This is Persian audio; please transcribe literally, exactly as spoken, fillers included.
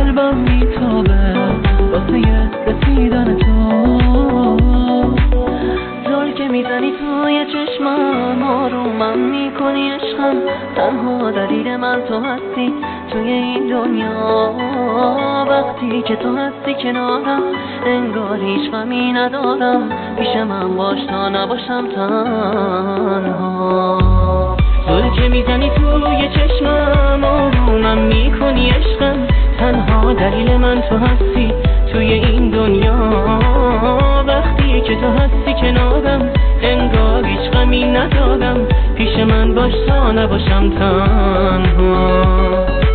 قلبم میتابه واسه رسیدن تو. زل که میزنی توی چشمم آرومم میکنی عشقم، تنها دلیل من تو هستی توی این دنیا. وقتی که تو هستی کنارم انگار هیچ غمی ندارم، پیش من باش تا نباشم تنها. زل که میزنی توی چشمم آرومم میکنی عشقم، تنها دلیل من تو هستی توی این دنیا. وقتی که تو هستی کنارم انگار هیچ غمی ندارم، پیش من باش تا نباشم تنها.